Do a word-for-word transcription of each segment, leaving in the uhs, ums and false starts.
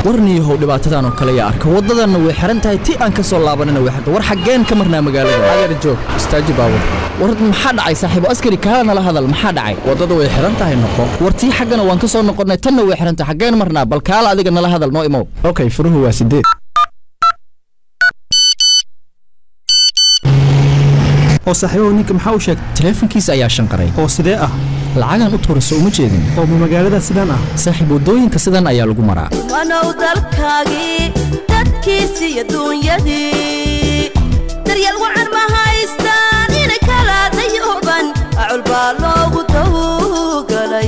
warniyahow dhibaatadan oo kale yaa arka wadadana way xiran tahay ti aan ka soo laabanina way xirta war xageen ka marnaa magaalada adeer joog istaaji baawur war maxaa dhacay saaxiibo askari kaana la hadal maxaa dhacay wadada way xiran tahay noqo war tii xagana waan ka soo noqonay tan way xiran tahay xageen marnaa bal kaala adiga nala hadal noo imo okay furuhu waa sideed oo saaxiibo ninka maxaa u sheegay taleefankiisa ayaa shanqaray oo sidee ah lacagan u tuurayso uma jeedin oo magaalada sidaan ah saaxiib wadooyinka sidan ayaa lagu maraa wanow dalkaagi dadkiisi iyo duunyadii daryeel wacan ma haystaan in kala dayuban acul baa loogu tawgalay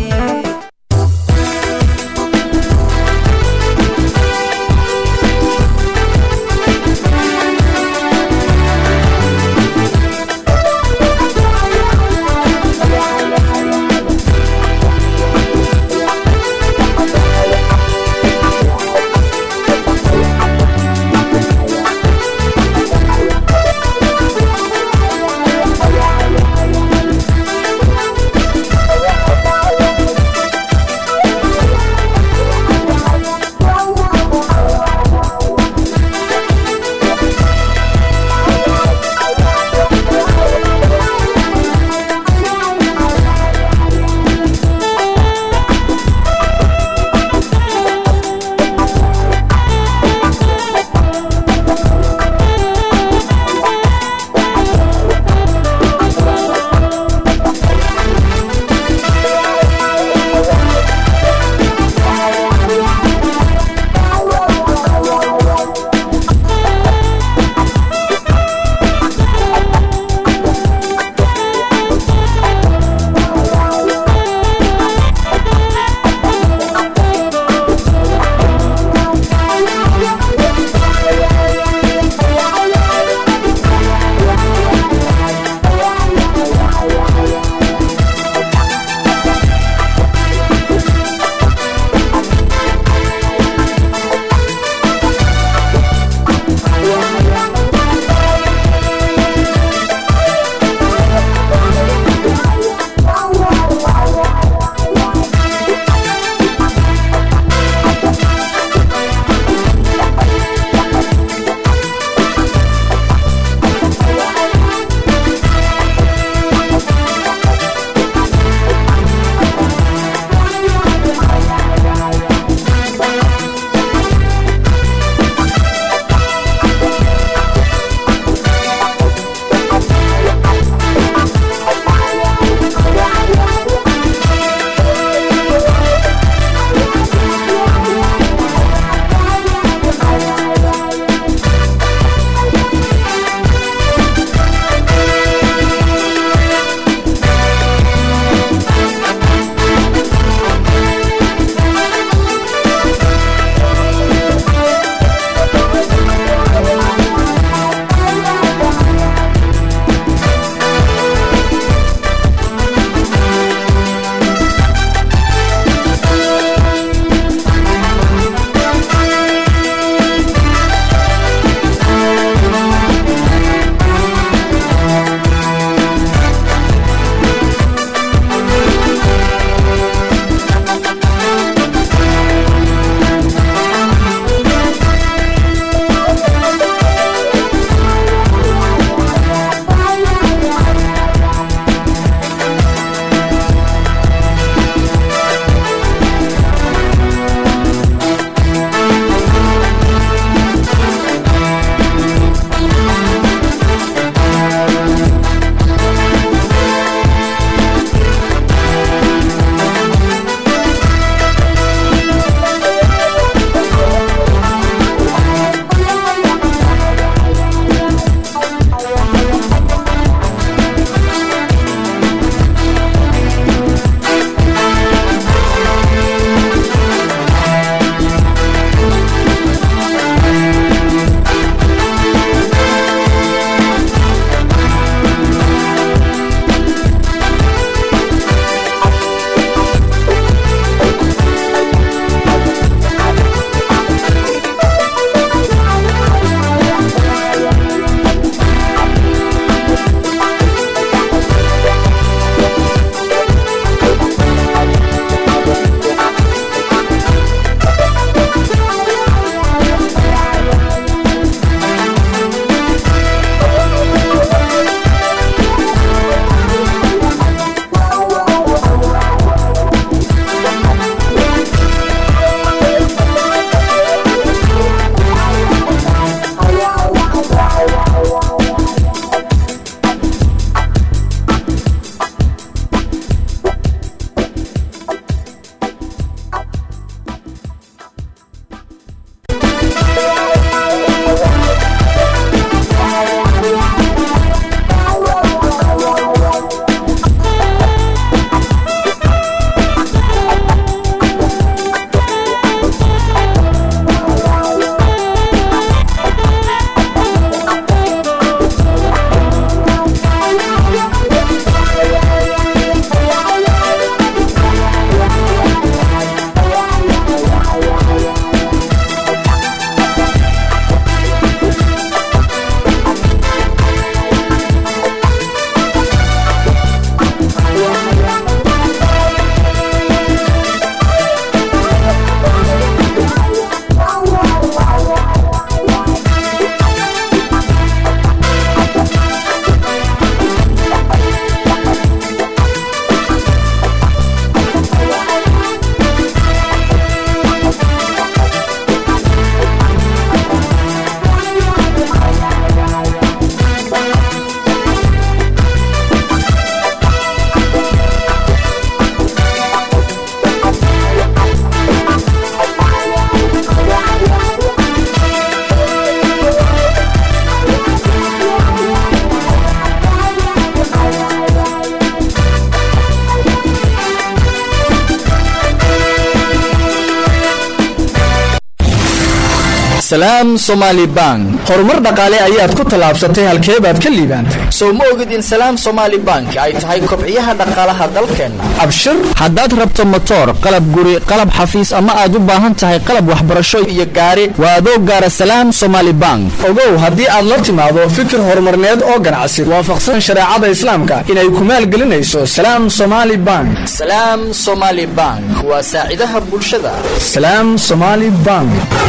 salaam Somali Bank horumar dhaqaale ayaad ku talaabsatay halkee baad ka liibaantay soo ma ogid in salaam Somali Bank ay tahay kobciyaha dhaqaalaha dalkeena abshir haddaad rabto motor qalab guri qalab xafiis ama aad u baahan tahay qalab waxbarasho iyo gaari waa adoo gaara salaam Somali Bank ogow haddii aad la timaado fikir horumarneed oo ganacsi waafaqsan shariicada islaamka inay ku maalgelinayso salaam Somali Bank salaam Somali Bank waa saacidaha bulshada salaam Somali Bank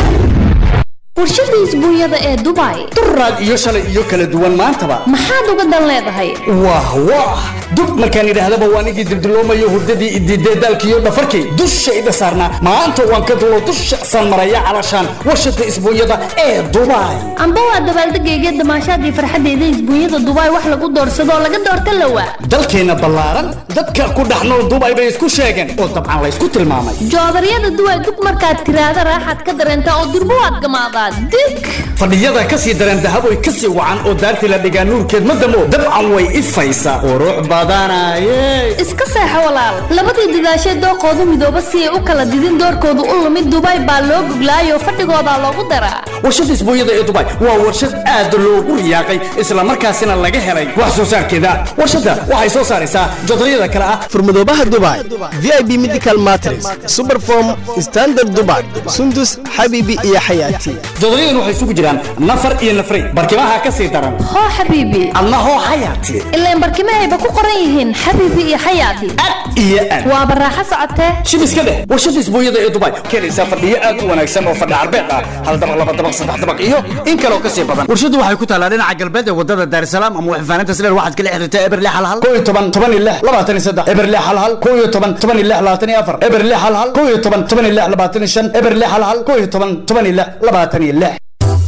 warshada isbuunyada ee Dubai turad iyo shalay iyo kala duwan maantaba maxaad uga dan leedahay wah wah dub markaan idhaahdaba waan igi dibdiloomayo hurdadii ididee dalkiyo dhafarkii dusha ida saarna maanta waan ka dulo dusha san maraya calashaan warshada isbuunyada ee Dubai amba waa dabaaldegayga damaashaadii farxadeeda isbuunyada Dubai wax lagu doorsado laga doorta lawa dalkeena ballaaran dadka ku dhaxnool Dubai bay isku sheegeen oo dabcan la isku tilmaamay joodariyada Dubai dub markaad tiraada raaxad ka dareenta oo durbo aad gamaada dig fadhiyada ka sii dareen dahab way ka sii wacan oo daartii la dhigaa nuurkeed madamo dabcan way ifaysaa qurux badanaye iska seexo walaal labadii digaashay dooqoodu midooba si ay u kala didin doorkoodu u lumid Dubai baa loo guglaayo fadhigooda loogu daraa warshada isbuunyada ee Dubai waa warshad aad loogu riyaaqay isla markaasina laga helay wax soo saarkeeda warshada waxay soo saaraysaa jodoriyada kala ah furmadoobaha Dubai V I P Medical Mattress Superform Standard Dubai Sundus Habibi iyo Hayati jodoriyadu waxay isugu jiraan nafar iyo nafray barkimaha ka sii daran ho habibi Allah ho Hayati ilaa barkimaha ku qoran yihiin habibi iyo Hayati iyo an waa baraaxa socotee shibiska leh warshada isbuunyada ee Dubai keenaysa fadhiyo aad u wanaagsan oo fadhi arbeed ah hal dabaq laba dabaq saddex dabaq iyo in kale oo ka sii badan warshadu waxay ku taalaa dhinaca galbeed ee wadada Dar es Salaam ama waxfaanaynta sileer waxaad kala xiriirtaa Eberle hal hal toban toban iyo lix labaatan iyo saddex Eberle hal hal toban toban iyo lix labaatan iyo afar Eberle hal hal toban toban iyo lix labaatan iyo shan Eberle hal hal toban toban iyo lix labaatan iyo lix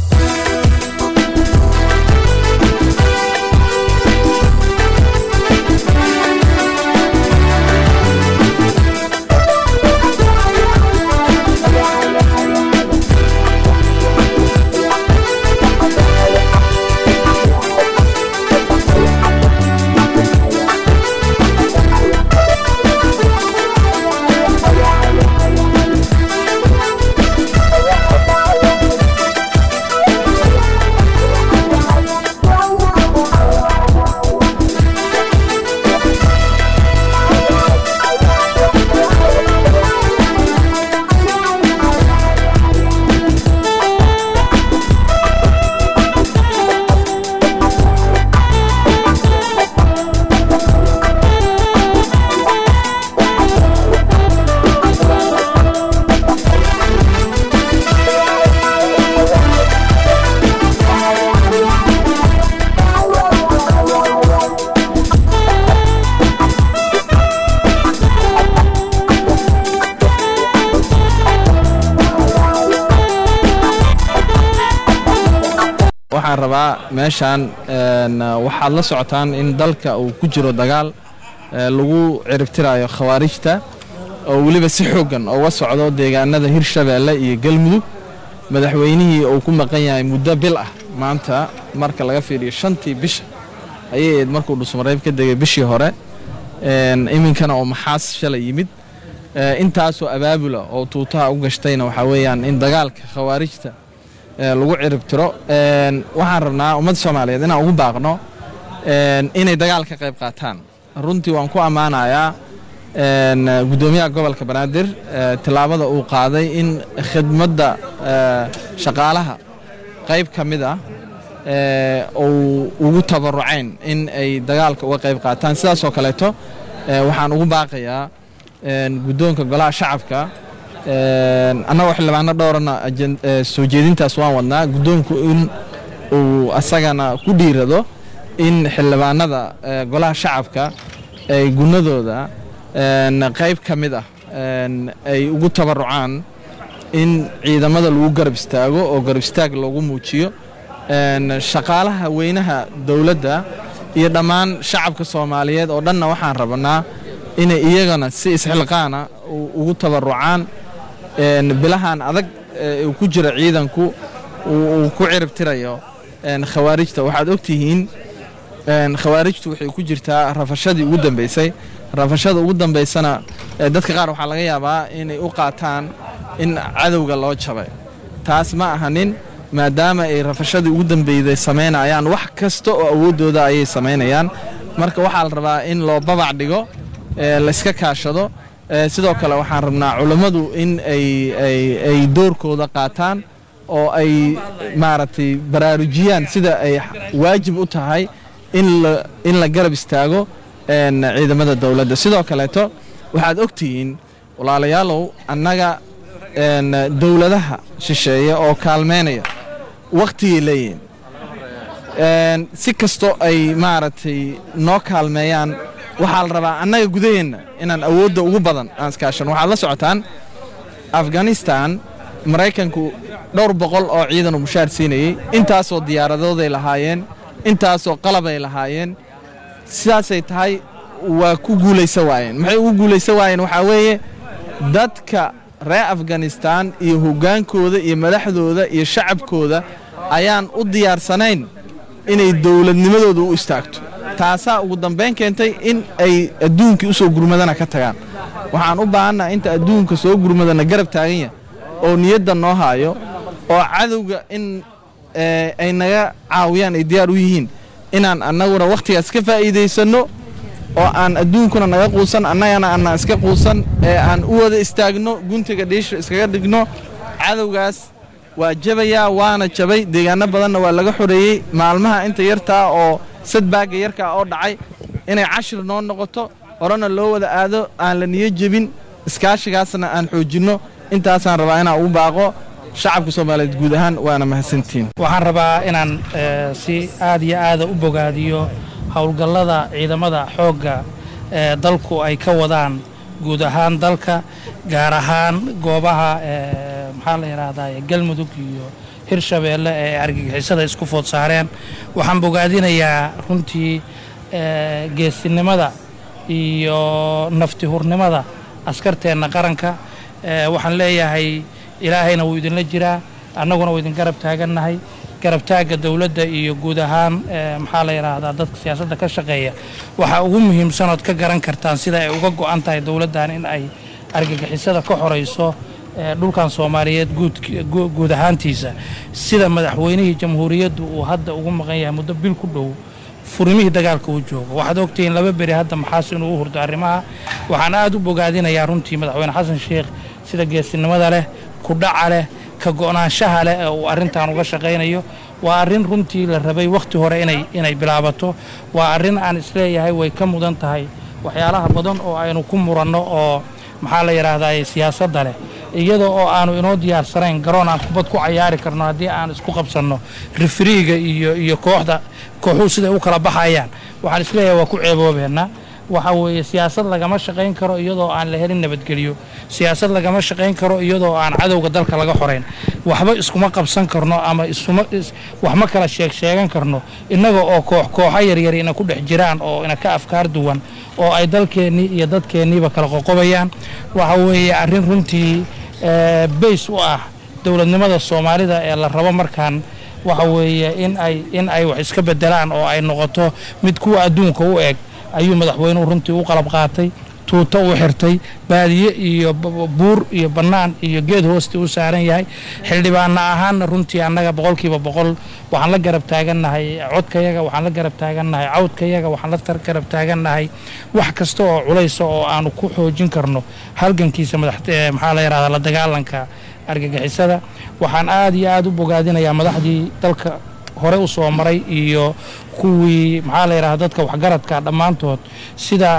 waxaan rabaa meeshaan waxaad la socotaan in dalka uu ku jiro dagaal lagu ciribtirayo khawaarijta oo waliba si xoogan uga socdo deegaanada Hirshabeelle iyo Galmudug madaxweynihii uu ku maqan yahay muddo bil ah maanta marka laga fiiriyo shantii bisha ayay markuu dhusmareeb ka degay bishii hore een iminkana oo maxaas shalay yimid intaasoo abaabula oo tuutaha u gashtayna waxa weeyaan in dagaalka khawaarijta lagu ciribtiro een waxaan rabnaa ummadda Soomaaliyeed inaan ugu baaqno een inay dagaalka qayb qaataan runtii waan ku amaanayaa een gudoomiyaha gobolka Banaadir tilaabada uu qaaday in khidmadda shaqaalaha qayb kamid ah ee oo ugu tabaruceen in ay dagaalka uga qayb qaataan sidaas oo kaleeto waxaan ugu baaqayaa een gudoonka golaha shacabka een annaga xildhibaano dhowrana soo jeedintaas waan wadnaa gudoonku in uu asagana ku dhiirado in xildhibaanada golaha shacabka ay gunadooda een qayb kamid ah een ay ugu tabarucaan in ciidamada lagu garab istaago oo garab istaag loogu muujiyo een shaqaalaha weynaha dawladda iyo dhammaan shacabka Soomaaliyeed oo dhanna waxaan rabnaa in iyagana si isxilqaana ugu tabarucaan een bilahan adag uu ku jira ciidanku uu ku ciribtirayo een khawaarijta waxaad ogtihiin een khawaarijtu waxay ku jirtaa rafashadii ugu dambeysay rafashada ugu dambeysana dadka qaar waxa laga yaabaa inay u qaataan in cadawga loo jabay taas ma ahanin maadaama ay rafashadii ugu dambeeyday samaynayaan wax kasta oo awoodooda ayay samaynayaan marka waxaa la rabaa in loo babac dhigo la iska kaashado sidoo kale waxaan rabnaa culammadu in ay ay ay doorkooda qaataan oo ay maaragtay baraarujiyaan sida ay waajib u tahay in la in la garab istaago ciidamada dawladda sidoo kaleeto waxaad ogtihiin walaalayaalow annaga dawladaha shisheeye oo kaalmeynaya wakhtigay leeyihiin si kastoo ay maaragtay noo kaalmeeyaan waxaa la rabaa annaga gudaheenna inaan awoodda ugu badan aan iskaashano waxaad la socotaan afghanistan maraykanku dhowr boqol oo ciidan u mushaar siinayey intaasoo diyaaradooday lahaayeen intaasoo qalabay lahaayeen sidaasay tahay waa ku guulaysa waayeen maxay ugu guulaysa waayeen waxaa weeye dadka reer afghanistan iyo hoggaankooda iyo madaxdooda iyo shacabkooda ayaan u diyaarsanayn inay dawladnimadooda u istaagto taasaa ugu dambayn keentay in ay adduunkii u soo gurmadana ka tagaan waxaan u baahannaha inta adduunka soo gurmadana garab taagan yahay oo niyadda noo haayo oo cadowga in ay naga caawiyaan ay diyaar u yihiin inaan annaguna wakhtigaas ka faa'iidaysanno oo aan adduunkuna naga quusan annagana aanaan iska quusan ee aan u wada istaagno guntiga dhiisha iskaga dhigno cadowgaas waa jabayaa waana jabay deegaano badanna waa laga xoreeyey maalmaha inta yartaa oo sadbaaga yarkaa oo dhacay inay cashir noo noqoto horena loo wada aado aan la niyo jebin iskaashigaasna aan xoojinno intaasaan rabaa inaan ugu baaqo shacabka soomaaliyeed guud ahaan waana mahadsantiin waxaan rabaa inaan si aad iyo aada u bogaadiyo howlgallada ciidamada xoogga ee dalku ay ka wadaan guud ahaan dalka gaar ahaan goobaha maxaa la yidhaahdaa galmudug iyo hirshabeelle ee argagixisada isku food saareen waxaan bogaadinayaa runtii geesinimada iyo naftihurnimada askarteenna qaranka waxaan leeyahay ilaahayna wuu idinla jiraa annaguna wuu idin garab taagannahay garabtaagga dawladda iyo guud ahaan maxaa la yidhaahdaa dadka siyaasadda ka shaqeeya waxaa ugu muhiimsanood ka garan kartaan sida ay uga go'an tahay dawladdan in ay argagixisada ka xorayso dhulkan soomaaliyeed guud ahaantiisa sida madaxweynihii jamhuuriyaddu uu hadda ugu maqan yahay muddo bil ku dhow furimihii dagaalka uu joogo waxaad ogtihiin laba beri hadda maxaas inuu u hurdo arrimaha waxaan aad u bogaadinayaa runtii madaxweyne xasan sheekh sida geesinimada leh kudhaca leh ka go'naanshaha leh ee uu arrintan uga shaqaynayo waa arrin runtii la rabay wakhti hore inay inay bilaabato waa arrin aan isleeyahay way ka mudan tahay waxyaalaha badan oo aynu ku muranno oo maxaa la yidhaahdaa siyaasadda leh iyadoo oo aanu inoo diyaarsanayn garoon aan kubad ku cayaari karno haddii aan isku qabsanno rifriiga iyo iyo kooxda kooxuhu siday u kala baxayaan waxaan isleeyahay waa ku ceeboobeennaa waxa weeye siyaasad lagama shaqayn karo iyadoo aan la helin nabadgelyo siyaasad lagama shaqayn karo iyadoo aan cadowga dalka laga xorayn waxba iskuma qabsan karno ama isuma wax ma kala sheeg sheegan karno innaga oo koox kooxa yaryar ina ku dhex jiraan oo ina ka afkaar duwan oo ay dalkeennii iyo dadkeenniiba kala qoqobayaan waxa weeye arrin runtii bays u ah dowladnimada soomaalida ee la rabo markaan waxa weeye in ay in ay wax iska bedelaan oo ay noqoto mid kuwa adduunka u eg ayuu madaxweynuhu runtii u qalab qaatay tuuto u xirtay baadiye iyo buur iyo bannaan iyo geed hoosti u saaran yahay xildhibaanna ahaanna runtii annaga boqolkiiba boqol waxaan la garab taagannahay codkayaga waxaan la garab taagannahay cawdkayaga waxaan la garab taagannahay wax kasta oo culaysa oo aanu ku xoojin karno halgankiisa maxaa la yidhahdaa la dagaalanka argagixisada waxaan aad iyo aad u bogaadinayaa madaxdii dalka hore u soo maray iyo kuwii maxaa la yidhahdaa dadka waxgaradka dhammaantood sida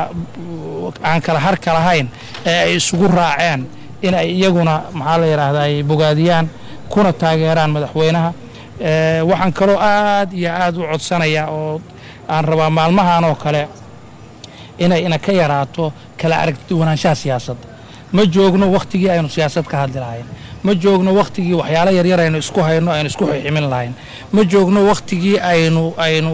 aan kala har ka lahayn ee ay isugu raaceen in ay iyaguna maxaa la yidhaahdaa ay bogaadiyaan kuna taageeraan madaxweynaha waxaan kaloo aad iyo aad u codsanayaa oo aan rabaa maalmahan oo kale inay ina ka yaraato kala aragtiwanaanshaha siyaasadda ma joogno wakhtigii aynu siyaasad ka hadli lahayn ma joogno wakhtigii waxyaalo yaryar aynu isku hayno aynu isku xiximin lahayn ma joogno wakhtigii aynu aynu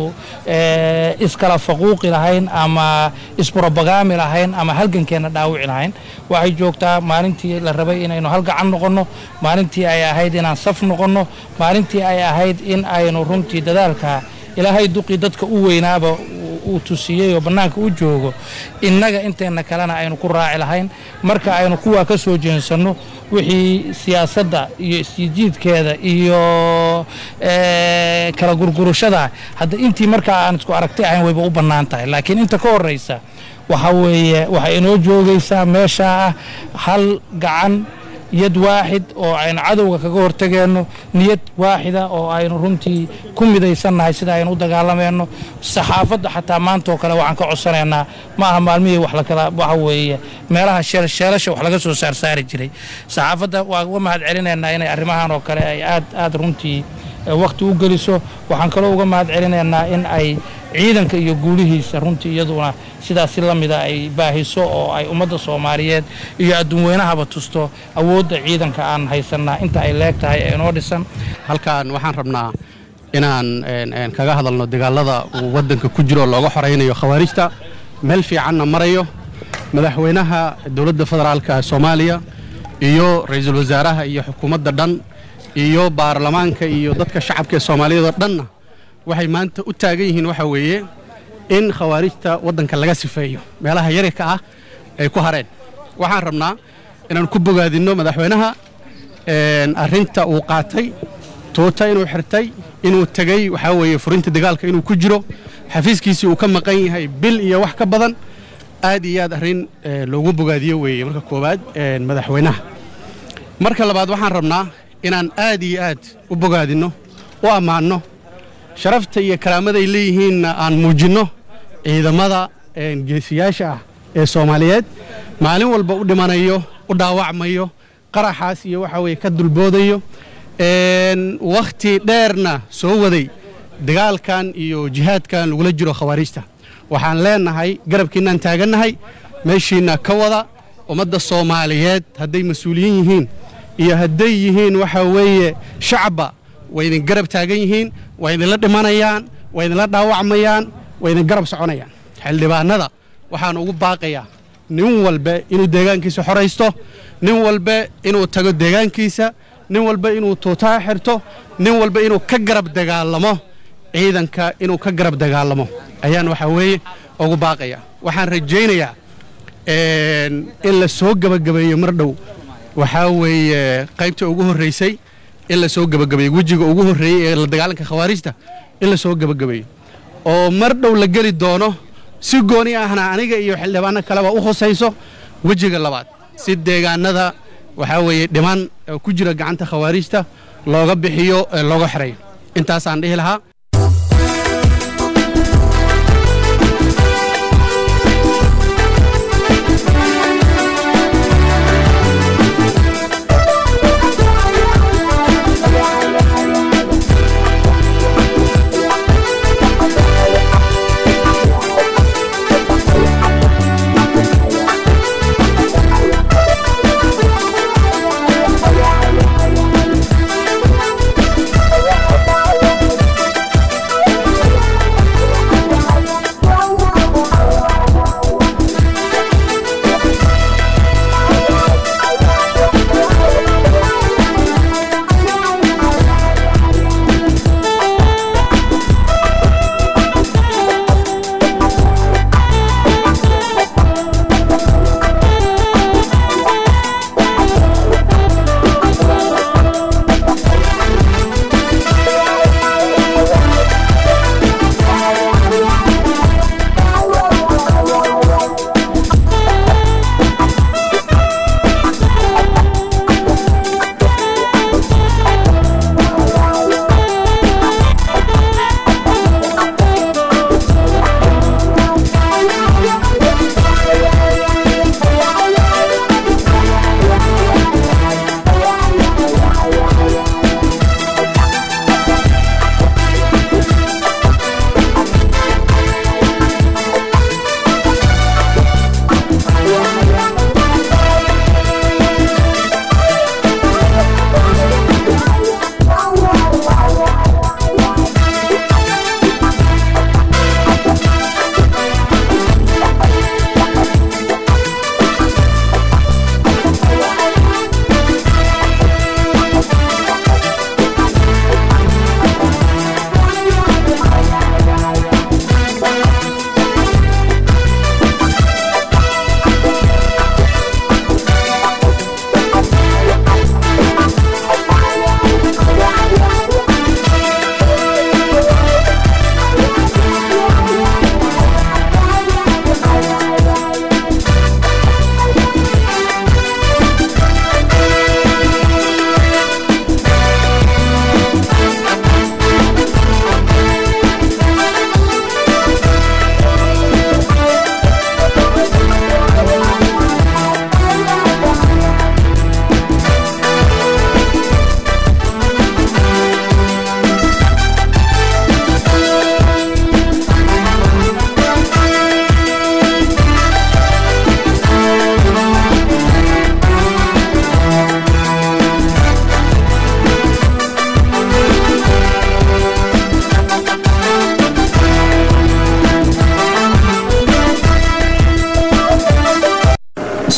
iskala faquuqi lahayn ama isbrobagaami lahayn ama halgankeenna dhaawici lahayn waxay joogtaa maalintii la rabay inaynu halgacan noqonno maalintii ay ahayd inaan saf noqonno maalintii ay ahayd in aynu runtii dadaalka ilaahay duqii dadka u weynaaba uu tusiyey oo bannaanka u joogo innaga inteenna kalena aynu ku raaci lahayn marka aynu kuwaa ka soo jeensanno wixii siyaasadda iyo isjiidkeeda iyo kala gurgurashada hadda intii markaa aan isku aragtay ahayn wayba u bannaan tahay laakiin inta ka horraysa waxa weeye waxay inoo joogaysaa meeshaa ah hal gacan yad waaxid oo aynu cadowga kaga hortageenno niyad waaxida oo aynu runtii ku midaysannahay sida aynu u dagaalamayno saxaafadda xataa maanta oo kale waxaan ka codsanaynaa ma aha maalmihii wax la kala waxa weeye meelaha sheelasha wax laga soo saarsaari jiray saxaafadda waa uga mahad celinaynaa inay arrimahan oo kale ay aad aad runtii waqti u geliso waxaan kaloo uga mahad celinaynaa in ay ciidanka iyo guulihiisa runtii iyaduna sidaasi la mida ay baahiso oo ay ummadda Soomaaliyeed iyo adduunweynahaba tusto awoodda ciidanka aan haysanaa inta ay leeg tahay ee inoo dhisan halkaan waxaan rabnaa inaan kaga hadalno dagaalada uu waddanka ku jiro looga xoreynayo khawaarijta meel fiicanna marayo madaxweynaha dowladda federaalka Soomaaliya iyo ra'iisul wasaaraha iyo xukuumadda dhan iyo baarlamaanka iyo dadka shacabka Soomaaliyeed oo dhanna waxay maanta u taagan yihiin waxa weeye in khawaarijta waddanka laga sifeeyo meelaha yarka ah ay ku hareen waxaan rabnaa inaan ku bogaadino madaxweynaha een arinta uu qaatay toota inuu xirtay inuu tagay waxa weeye furinta dagaalka inuu ku jiro xafiiskiisii uu ka maqan yahay bil iyo wax ka badan aad iyo aad arin loogu bogaadiyo weeye marka koobaad een madaxweynaha marka labaad waxaan rabnaa inaan aad iyo aad u bogaadino oo amaano sharafta iyo karaamada ay leeyihiin aan muujino ciidamada geesiyaasha ah ee Soomaaliyeed maalin walba u dhimanayo u dhaawacmayo qaraxaas iyo waxa weeye ka dulboodayo een waqti dheerna soo waday dagaalkan iyo jihaadkan lagula jiro khawaarijta waxaan leenahay garabkiinaan taaganahay meeshiina ka wada ummadda Soomaaliyeed hadday mas'uuliyiin yihiin iyo hadday yihiin waxa weeye shacabba وإذن قرب تاجيهين وإذن لا دمانيان وإذن لا داوعميان وإذن قرب سعونيان حل بقى نذا وحنا نقول باقية نول ب إنه دجان كيس حريسته نول ب إنه تجد دجان كيسة نول ب إنه توتاحرته نول ب إنه كجرب دجالمه إذن ك إنه كجرب دجالمه أيان وحوي أو باقية وحن رجينا إلا سوق جب جب يمردو وحوي قيمته أوجه الرئيسي إلا سوق جب جب يوجه أوجه الرئي الدجالك خوارجته إلا سوق جب جب oo mar dhow la gali doono si gooni ahna aniga iyo xildhibaanada kale waa u hoosayso wajiga labaad si deegaanada waxa weeye dhiman ku jira gacanta khawaarijta looga bixiyo looga xireeyo intaas aan dhihi lahaa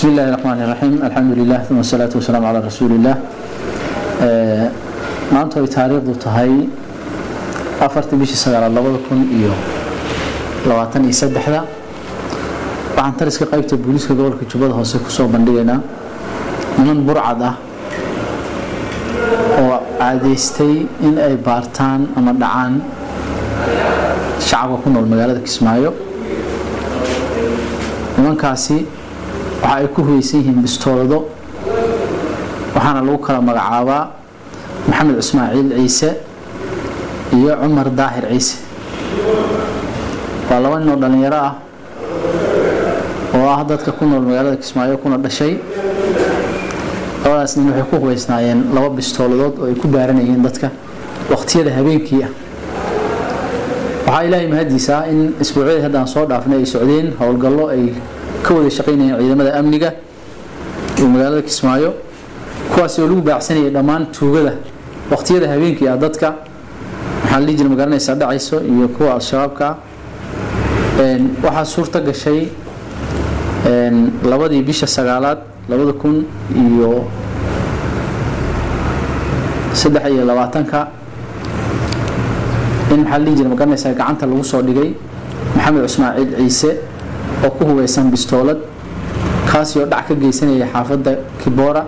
بسم الله الرحمن الرحيم الحمد لله ثم الصلاة والسلام على رسول الله maanta ay taariikhdu tahay afartii bishii sagaalaad labada kun iyo labaatan iyo saddexda waxaan taliska qaybta booliiska gobolka Jubbada Hoose ku soo bandhigaynaa niman burcad ah oo caadeystay in ay baartaan ama dhacaan shacabka ku nool magaalada Kismaayo nimankaasi waxa ay ku hubeysan yihiin bistoolado waxaana lagu kala magacaabaa محمد إسماعيل عيسى iyo Umar Daahir Ciise waa laba nin oo dhalinyaro ah oo ah dadka ku nool magaalada Kismaayo kuna dhashay labadaas nin waxay ku hubeysnaayeen laba bistooladood oo ay ku baaranayeen dadka waqtiyada habeenkii ah waxa ilaahay mahadiisa in isbuucii hadaan soo dhaafnay ay socdeen howlgallo ay ka wada shaqeynayeen ciidamada amniga ee magaalada Kismaayo kuwaas oo lagu baacsanayay dhammaan tuugada waqtiyada habeenkii ah dadka waxaan la jir magaranaysa dhacayso iyo kuwa al-shabaabka een waxa suurta gashay een labadii bisha sagaalaad labada kun iyo saddex iyo labaatanka in waxaan la jir magaranaysa gacanta lagu soo dhigay Maxamed Ismaaciil Ciise oo ku hubeysan bistoolad kaas oo dhac ka geysanaya xaafadda Kibora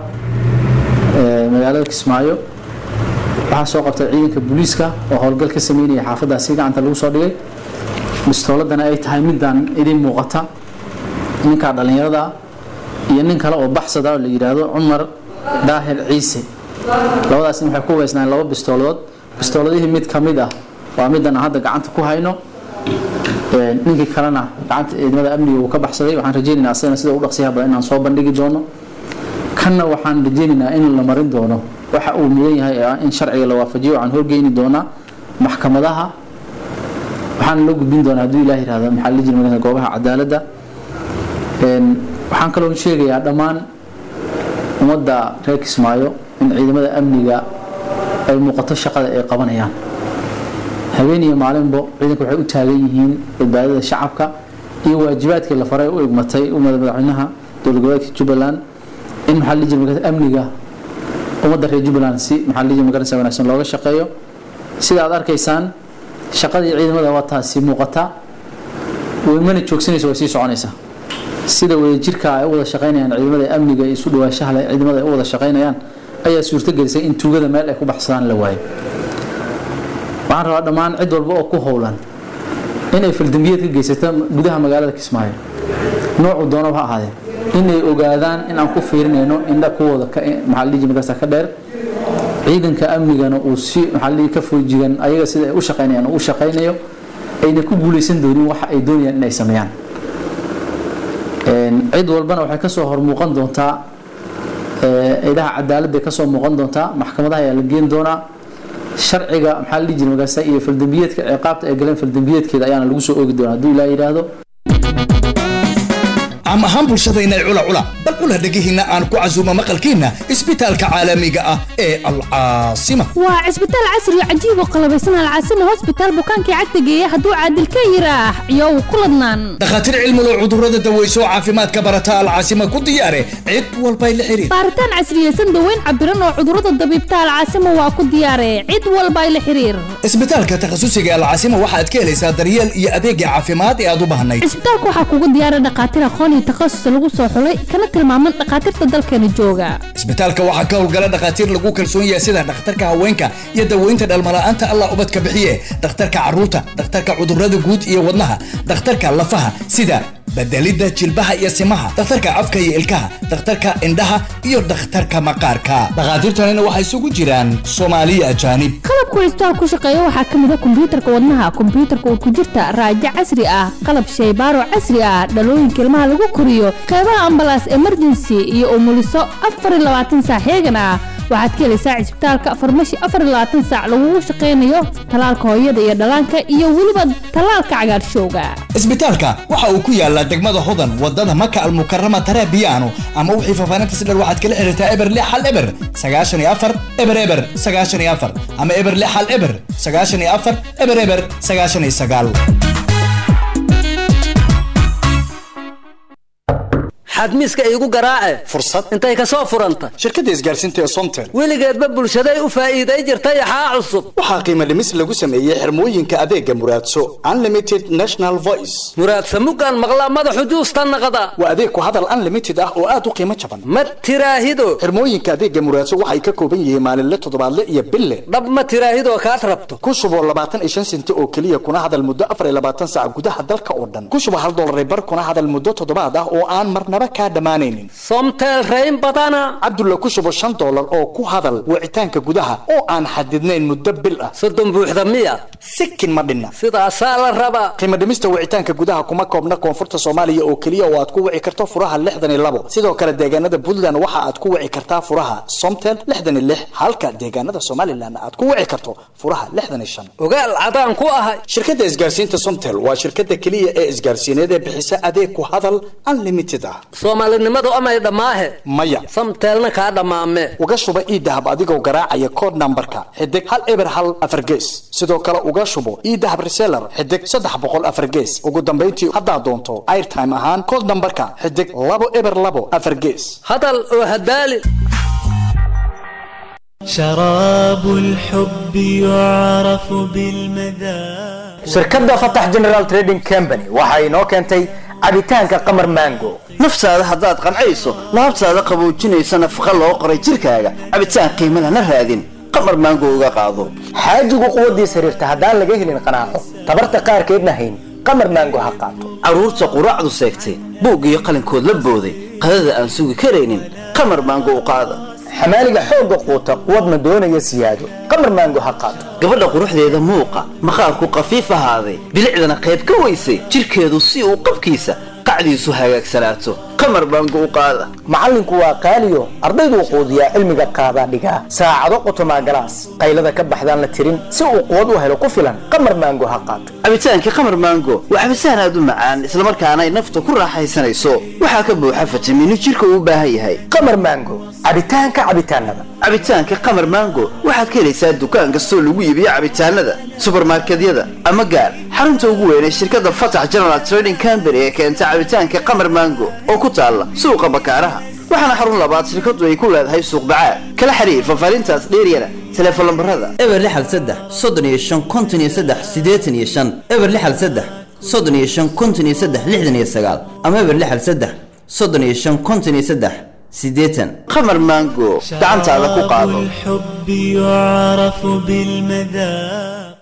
ee magaalada Kismaayo waxa soo qabtay ciidanka booliiska oo howlgal ka sameeyay xaafadaasi gacanta lagu soo dhigay bistooladana ay tahay midaan idin muuqata ninka dhalinyarada iyo nin kale oo baxsada oo la yiraahdo Umar Daahir Ciise labadaas waxay ku weysnaan laba bistooladood bistooladihii mid kamid ah waa midana hadda gacanta ku hayno ee ninkii kalena gacanta ciidamada amniga uu ka baxsaday waxaan rajaynaynaa asana sida uu dhaqsiyaha badan inaan soo bandhigi doono kana waxaan rajaynaynaa in la marin doono waxa uu mudan yahay in sharciga la waafajiyo aan horgeeyni doona maxkamadaha waxaan loo gudbin doonaa hadii Ilaahay raado maxaa la jirmada goobaha cadaaladda een waxaan kaloo sheegayaa dhamaan umada reer Kismaayo in ciidamada amniga ay muuqato shaqada ay qabanayaan habeen iyo maalinba ciidanku waxay u taagan yihiin badbaadada shacabka iyo waajibaadka la faray u igmatay umada madaxweynaha dowladda gobolka Jubbaland in maxaa la jirmada amniga umada reer Jubbaland si maxaa la jirmada si wanaagsan looga shaqeeyo sida aad arkaysaan shaqadii ciidamada waa taasi muuqata way mana joogsanayso way sii soconaysaa sida wada jirka ay wada shaqeynayaan ciidamada amniga iyo isu dhawaashaha leh ciidamada ay wada shaqeynayaan ayaa suurta gelisay in tuugada meel ay ku baxsadaan la waayo waxaan rabaa dhamaan cid walba oo ku howlan inay faldambiyad ka geysato gudaha magaalada Kismaayo nooc doona ha ahaadee inay ogaadaan in aan ku fiirinayno indha kuwada ka maxalli jimagasa ka dheer ciidanka amnigana uu si maxalli ka foojigan ayaga sida ay u shaqeynayaan oo u shaqeynayo ayna ku guuleysan doonin waxa ay doonayaan inay sameeyaan een cid walbana waxay ka soo hormuuqan doontaa ee ilaha cadaaladda ka soo muuqan doontaa maxkamadaha ayaa la geen doonaa sharciga maxalli jimagasa iyo faldambiyadka ciqaabta ay galeen faldambiyadkeeda ayaana lagu soo oogi doonaa hadii Ilaahay yiraahdo عم هم بلشدينا علا علا بل قولها دقيهنا أن كعزومة مقلكينا إسبيتالك عالمي قاء إيه العاصمة وعسبيتال عصري عجيب وقلب سنة العاصمة هوسبيتال بوكانكي عتقية هدو عادل كيراح يو كلدنان دخاتر علم العذر هذا دويسو عافيمات كبرتها العاصمة كديارة عيد والباي لحرير بارتان عصرية سندوين عبرنا عذر الضبيب تاع العاصمة وكديارة عيد والباي لحرير إسبيتالك تخصصي العاصمة واحد كيلي سادريال يا أبيك عافيمات يا أدو بهني إسبيتالك وحكو ديارة دقاتر خوني تخصص lagu soo xulay kana tilmaaman dhaqaatiirta dalkeena jooga isbitaalka waxa ka howlgala dhaqaatiir lagu kalsoon yahay sida dhakhtarka haweenka iyo daweynta dhalmalaanta Allah ubadka bixiye dhakhtarka caruurta dhakhtarka cudurrada guud iyo wadnaha dhakhtarka lafaha sida بدليد جلبها يا سماها دكتورك أفكا يلكها دكتورك عندها يو دكتورك مقاركا دكاتره تانينا waxay isugu jiraan Soomaali ajaanib qalabku istaa ku shaqeeyo waxa kamid ah kombiyuutarka wadnaha kombiyuutarka oo ku jirta raajo casri ah qalab shaybaaro casri ah dhalooyinka ilmaha lagu koriyo qaybaha ambulance emergency iyo umuliso afar iyo labaatan saac xeegana waxaad ka helaysaa isbitaalka farmashi afar iyo labaatan saac lagu shaqeynayo talaalka hooyada iyo dhalaanka iyo waliba talaalka cagaarshowga isbitaalka waxa uu ku yaala degmada hodan wadada maka al-mukarrama tarabiyaano ama wixii faafaananta sidoo waxaad kala xiriirtaa eber lix hal eber sagaashan iyo afar eber eber sagaashan iyo afar ama eber lix hal eber sagaashan iyo afar eber eber sagaashan iyo sagaal xad miiska iigu garaace fursad intay ka soo furanta shirkadda isgaarsiinta ee Somtel weligeedba bulshaday u faa'iiday jirtay xaa cusub waxaa qiimo dhimis lagu sameeyay xirmooyinka adeega Muraadso Unlimited National Voice Muraadso mugaan maqlaa madaxu juusta naqada waa adeeg ku hadal unlimited ah oo aad u qiimo jaban ma tiraahido xirmooyinka adeega Muraadso waxay ka kooban yihiin maalinle toddobaadle iyo bille dhab ma tiraahido ka rabto ku shubo labaatan iyo shan senti oo kaliya kuna hadal muddo afar iyo labaatan saac gudaha dalka oo dhan ku shubo hal dollar bar kuna hadal muddo toddobaad ah oo aan marnaba ka dhamaanaynin Somtel rayn badana Abdullah ku shubo shan dollar oo ku hadal wicitaanka gudaha oo aan xadidnayn muddo bil ah soddon buuxda miya sikin ma dhinna sidaas la raba qiimo dhimista wicitaanka gudaha kuma koobna koonfurta Soomaaliya oo kaliya oo aad ku wici karto furaha lixdan iyo labo sidoo kale deegaanada Puntland waxa aad ku wici kartaa furaha Somtel lixdan iyo lix halka deegaanada Somaliland aad ku wici karto furaha lixdan iyo shan ogaal cadaan ku ahay shirkadda isgaarsiinta Somtel waa shirkadda kaliya ee isgaarsiineed ee bixisa adeeg ku hadal unlimited ah Soomaalinimadu ama dhamaahe maya Somtelna ka dhamaame uga shuba idahab adigoo garaacaya code numberka xidig hal eber hal afar gees sidoo kale uga shubo idahab reseller xidig saddex boqol afar gees ugu dambeyntii haddaad doonto airtime ahaan code numberka xidig labo eber labo afar gees hadal oo hadaali شراب الحب يعرف بالمذاق shirkadda Fatah General Trading Company waxa inoo keentay cabitaanka qamar mango nafsaada haddaad qancayso laabtaada qaboojinaysa nafaqo loo qoray jirkaaga cabitaan qiimo lana raadin qamar mango uga qaado xaajigu quwadiisa xiriirta haddaan laga helin qanaaco tabarta qaarkeedna hayn qamar mango ha qaato caruurta quraacdu seegtay buug iyo qalinkood la booday qadada aan sugi karaynin qamar mango u qaada xamaaliga xoogga quuta quwadna doonaya siyaado qamar mango ha qaato gabadha quruxdeeda muuqa maqaarku qafiif ahaaday bilicdana qayb ka weysay jirkeedu si uu qabkiisa qacdiisu hagaagsanaato qamar mango u qaada macallinku waa qaaliyo ardaydu quudiyaa cilmiga qaada dhigaa saacado qotoma galaas qaylada ka baxdaan la tirin si uu quwad u helo ku filan qamar mango ha qaato cabitaanka qamar mango waa cabitaan aad u macaan isla markaana ay nafta ku raaxaysanayso waxaa ka buuxa fitamiino jirka uu u baahan yahay qamar mango cabitaanka cabitaanada cabitaanka qamar mango waxaad ka helaysaa dukaan kastoo lagu iibiyo cabitaanada supermarketyada ama gaar xarunta ugu weyn ee shirkadda Fatah General Trading Company ee keenta cabitaanka qamar mango oo ku taala suuqa bakaaraha waxaana xarun labaad shirkadu ay ku leedahay suuq bacaad kala xiriir fafaarintaas dheeriyana telefoon lambarada eber lix hal saddex soddon iyo shan konton iyo saddex siddeetan iyo shan eber lix hal saddex soddon iyo shan konton iyo saddex lixdan iyo sagaal ama eber lix hal saddex soddon iyo shan konton iyo saddex sideetan qamar mango gacantaada ku qaado الحب يعرف بالمذاق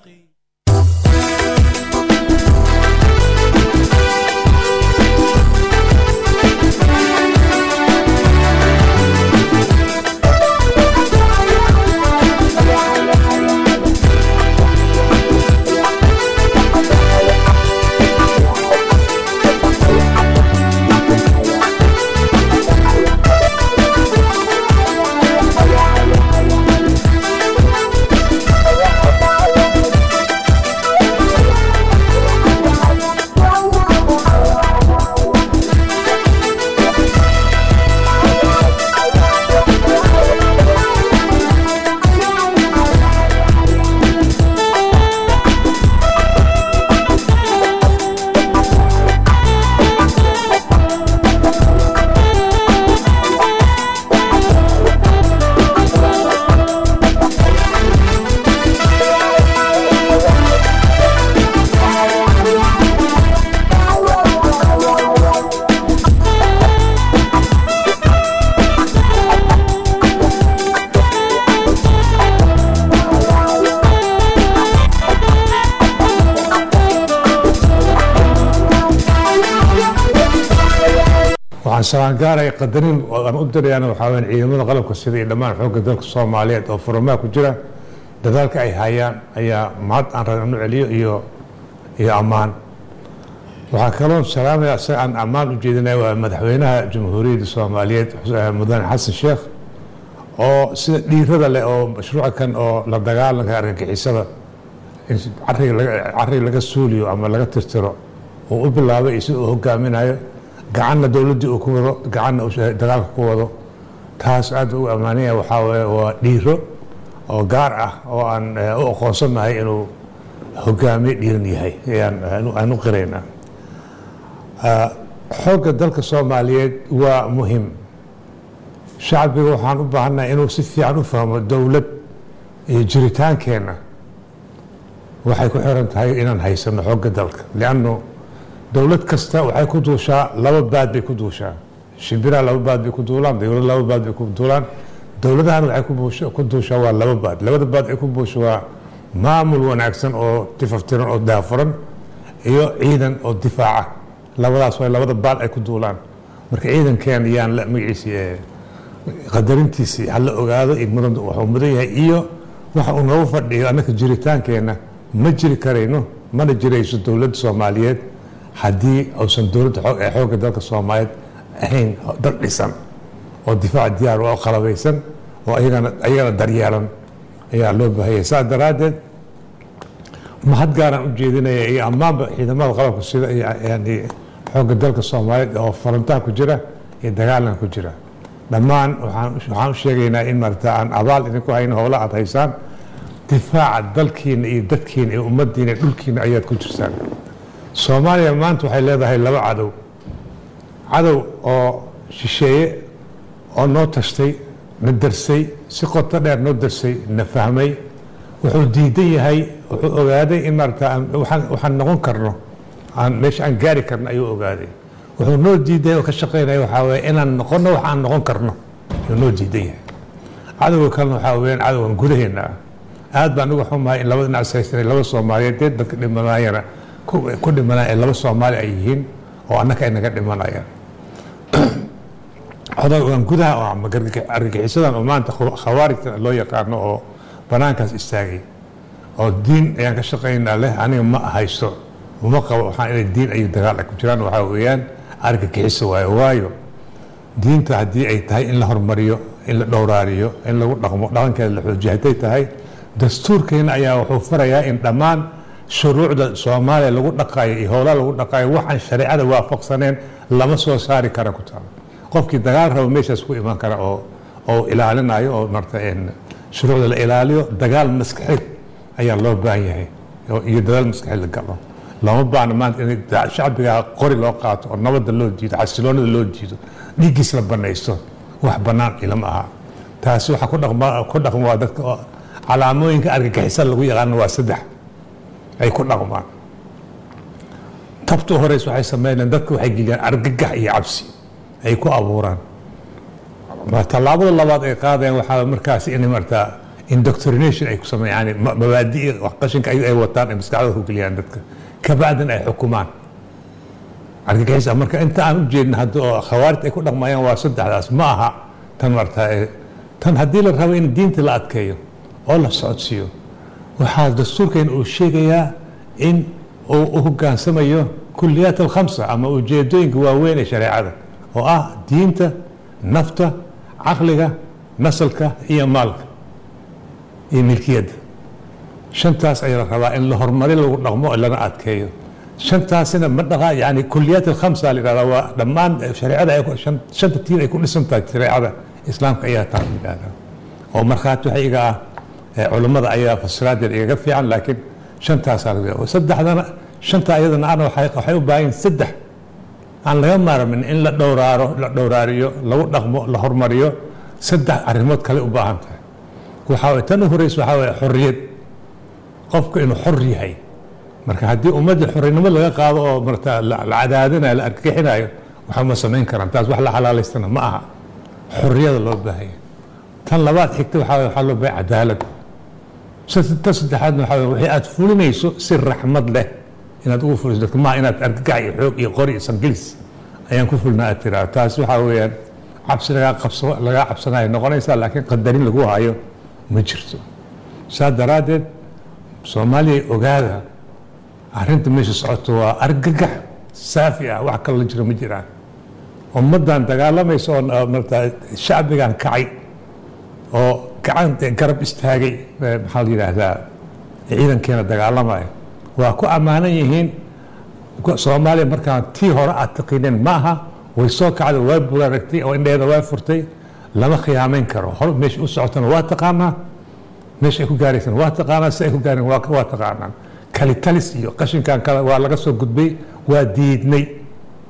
waxaan gaaray qadarin oo aan u dirayana waxaa weyn ciidamada qalabka sida iyo dhammaan xoogga dalka Soomaaliyeed oo furmaa ku jira dadaalka ay hayaan ayaa mahad aan rabno celiyo iyo iyo amaan waxaa kaloo salaamaya si aan amaan u jeedinayo waa madaxweynaha jamhuuriyadda Soomaaliyeed mudane xasan sheekh oo sida dhiirada leh oo mashruuca kan oo la dagaalanka argagixisada carriga laga carriga laga suuliyo ama laga tirtiro oo u bilaabay si uu hogaaminayo gacanna dawladda uu ku wado gacanna dagaalka ku wado taas aad u amaanaya waxaa weeye waa dhiiro oo gaar ah oo aan u aqoonsanahay inuu hogaamiye dhiiran yahay ayaan aan u qiraynaa xoogga dalka soomaaliyeed waa muhiim shacbiga waxaan u baahannahay inuu si fiican u fahmo dowlad iyo jiritaankeenna waxay ku xiran tahay inaan haysano xoogga dalka lianno dowlad kasta waxay ku duushaa laba baad bay ku duushaa shimbiraha laba baad bay ku duulaan dowlad laba baad bay ku duulaan dowladahan waxay ku duushaa waa laba baad labada baad ay ku buusho waa maamul wanaagsan oo tifaftiran oo daafuran iyo ciidan oo difaaca labadaas waa labada baad ay ku duulaan marka ciidankeen yaan la magaciisii qadarintiisii hala ogaado wuxuu mudan yahay iyo waxa uu noogu fadhiyo annaka jiritaankeenna ma jiri karayno mana jirayso dowladda soomaaliyeed haddii uusan dowladda ee xoogga dalka soomaaliyeed ahayn dad dhisan oo difaac diyaar oo qalabaysan oo ayagana ayagana daryeelan ayaa loo baahayay saas daraaddeed mahad gaaraan u jeedinaya iyo ammaanba ciidamada qalabka sida yani xoogga dalka soomaaliyeed oo farantaan ku jira iyo dagaalan ku jira dhammaan waxaan u sheegaynaa in maarata aan abaal idinku hayno howla aad haysaan difaaca dalkiina iyo dadkiina iyo ummaddiina iyo dhulkiina ayaad ku jirtaan soomaaliya maanta waxay leedahay laba cadow cadow oo shisheeye oo noo tashtay na darsay si qoto dheer noo darsay na fahmay wuxuu diidan yahay wuxuu ogaaday in maarata waxaan noqon karno aan meesha aan gaari karno ayuu ogaaday wuxuu noo diiday oo ka shaqaynaya waxaa weeye inaan noqono wax aan noqon karno ayuu noo diidan yahay cadowga kalena waxaa weeyaan cadowgan gudaheena ah aad baan uga xumahay in laba dhinac saysanay laba soomaaliyeed dadka dhimanaayana ku dhimanaya laba soomaali ay yihiin oo annaka ay naga dhimanayaan cadowgan gudaha oo ama argagixisadan oo maanta khawaarijta loo yaqaano oo banaankaas istaagay oo diin ayaan ka shaqaynaa leh aniga ma haysto uma qabo waxaan inay diin iyo dagaal ay ku jiraan waxaa weeyaan argagixiso waayo waayo diinta haddii ay tahay in la hormariyo in la dhowraariyo in lagu dhaqmo dhaqankeeda la xoojiyo hadday tahay dastuurkeena ayaa wuxuu farayaa in dhammaan shuruucda soomaaliya lagu dhaqaayo iyo howlaha lagu dhaqaayo waxaan shareecada waafaqsaneen lama soo saari kara ku taal qofkii dagaal rabo meeshaas ku iman kara oo oo ilaalinayo oo marta shuruucda la ilaaliyo dagaal maskaxeed ayaa loo baahan yahay iyo dadaal maskaxeed la galo lama baahna maanta in shacbiga qori loo qaato oo nabadda loo jiido xasiloonada loo jiido dhiiggiis la banaysto wax bannaan ilama aha taasi waxaa ku dhaqma ku dhaqma waa dadka calaamooyinka argagixisa lagu yaqaano waa saddex ay ku dhaqmaan tabta horeys waxay sameynayaan dadka waxay geliyaan argagax iyo cabsi ay ku abuuraan tallaabada labaad ay qaadeen waxaa markaasi in martaa indoctrination ay ku sameeyaan mabaadi'i qashinka ay wataan ay maskaxdooda ku geliyaan dadka kabacdan ay xukumaan argagixisa marka inta aan u jeedin hadda oo khawaarid ay ku dhaqmayaan waa saddexdaas ma aha tan martaa tan haddii la rabo in diinta la adkeeyo oo la socodsiiyo waxaa dastuurkeena uu sheegayaa in uu u hogaansamayo kuliyaat alkhamsa ama ujeedooyinka waaweyn ee shareecada oo ah diinta nafta caqliga nasalka iyo maalka iyo milkiyadda shantaas ayaa la rabaa in la horumari lagu dhaqmo lana adkeeyo shantaasina ma dhaqa yani kuliyaat alkhamsa la yidhahdaa waa dhammaan shareecada ay shanta tiir ay ku dhisan tahay shareecada islaamka ayaa taa la yidhahdaa oo markhaati waxa iga ah culammada ayaa fasiraadeed igaga fiican laakiin shantaasaa laga saddexdana shanta ayadana ana waxay u baahan saddex aan laga maarmin in la dhowraaro la dhowraariyo lagu dhaqmo la hormariyo saddex arrimood kale u baahan tahay waxaa tan u horeysa waxaa waye xorriyad qofku inuu xor yahay marka haddii ummadda xorrinimo laga qaado oo marta la cadaadinayo la argagixinayo waxa ma samayn karaan taas wax la xalaalaystana ma aha xorriyada loo baahanya tan labaad xigta waxaa waxaa loo baahay cadaalad ta saddexaadna waxaa wixii aad fulinayso si raxmad leh inaad ugu fuliso dadka maa inaad argagax iyo xoog iyo qori iyo sangilis ayaan ku fulnaa aad tiraa taas waxaa weeyaan cabsi lagaa qabso lagaa cabsanayo noqonaysaa laakiin qadarin lagu hayo ma jirto saa daraaddeed soomaaliya ogaada arrinta meesha socoto waa argagax saafi ah wax kale la jiro ma jiraan ummaddan dagaalamaysa oo martaa shacbigan kacay oo gacanta garab istaagay maxaa la yidhaahdaa ciidankeena dagaalamaya waa ku ammaanan yihiin soomaaliya markaan tii hore aad taqiineen ma aha way soo kacday waa buraaragtay oo indheeda waa furtay lama khiyaamayn karo hor meesha u socotana waa taqaanaa meesha ay ku gaaraysana waa taqaanaa si ay ku gaareen waa waa taqaanaa kalitalis iyo qashinkan kale waa laga soo gudbay waa diidnay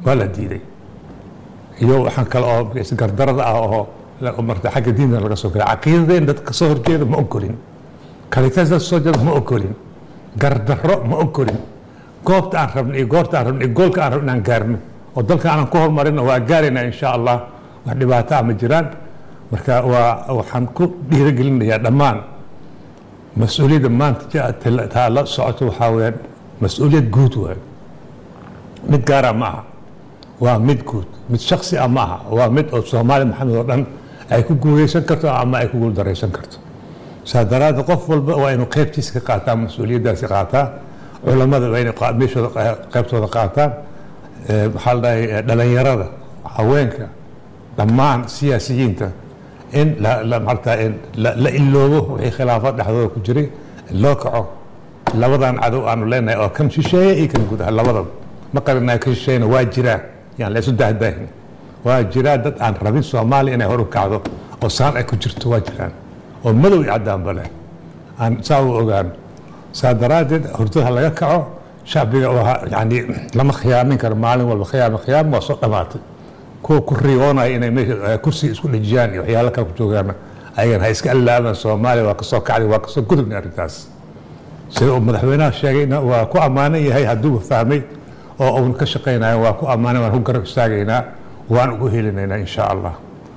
waa la diiday iyo waxaan kale oo gardarada ah oo marta xagga diinta laga soo galay caqiidada in dadka soo horjeeda ma ogolin kalitaanka soo jeeda ma ogolin gardarro ma ogolin goobta aan rabno iyo goorta aan rabno iyo goolka aan rabno inaan gaarno oo dalka aanan ku horumarino waa gaaraynaa insha allah wax dhibaato ah ma jiraan marka waa waxaan ku dhiirigelinayaa dhammaan mas-uuliyadda maanta taa la socoto waxaa weyaan mas-uuliyad guud waayo mid gaara ma aha waa mid guud mid shaksi ah ma aha waa mid oo soomaali maxamed oo dhan ay ku guuleysan karto ama ay ku guuldaraysan karto saa daraaddeed qof walba waa inuu qaybtiisa ka qaataa mas-uuliyaddaasi qaataa culamada waa inay meeshooda qaybtooda qaataan maxaa la dhahay dhalinyarada haweenka dhammaan siyaasiyiinta in maarata in la iloobo wixii khilaafad dhexdooda ku jiray loo kaco labadan cadow aanu leenahay oo kan shisheeye iyo kan gudaha labadaba ma qarinayo kan shisheeyena waa jiraa yaan la isu dahdaahin waa jiraa dad aan rabin soomaaliya inay hor u kacdo oo saan ay ku jirto waa jiraan oo madow iyo caddaanba leh aan saa u ogaano saa daraaddeed hurdada laga kaco shacbiga yani lama khiyaamin karo maalin walba khiyaam khiyaam waa soo dhamaatay kuwa ku riyoonaya inay meesha kursi isku dhejiyaan iyo waxyaalo kale ku joogaana ayagana ha iska allaabaan soomaaliya waa kasoo kacday waa kasoo gudubnay arrintaas sida uu madaxweynaha sheegayna waa ku ammaanan yahay hadduuba fahmay oo uun ka shaqaynayo waa ku ammaanan waan ku garab istaagaynaa waan ugu helinaynaa insha allah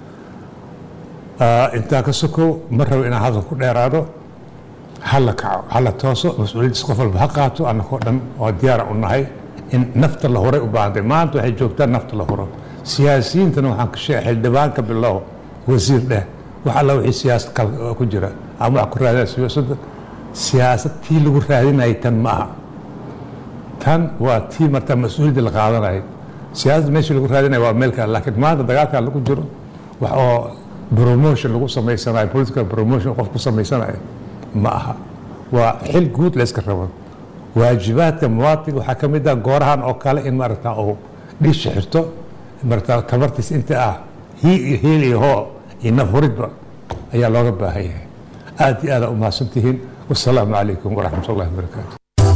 intaa ka sokow ma rabo inaan hadal ku dheeraado hala kaco hala tooso mas-uuliyaddiis qof walba ha qaato annagoo dhan oo diyaara u nahay in nafta la horay u baahantay maanta waxay joogtaan nafta la horo siyaasiyiintana waxaan ka sheegay xildhibaanka bilow wasiir dheh wax alla wixii siyaasad kal ku jira ama wax ku raadinaya siyaasadda siyaasad tii lagu raadinayay tan ma aha tan waa tii martaa mas-uuliyadda la qaadanayay siyaasad meeshii lagu raadinaya waa meel kale laakiin maanta dagaalkaa lagu jiro wax oo promotion lagu samaysanayo political promotion qof ku samaysanayo ma aha waa xil guud la iska rabo waajibaadka muwaadinka waxaa ka mid ah goorahan oo kale in maaragtaa uu dhiisha xirto martaa tabartiis inta ah hii iyo hiil iyo hoo iyo naf huridba ayaa looga baahan yahay aad iyo aada u mahadsantihiin wasalaamu calaykum waraxmat ullahi wabarakaatu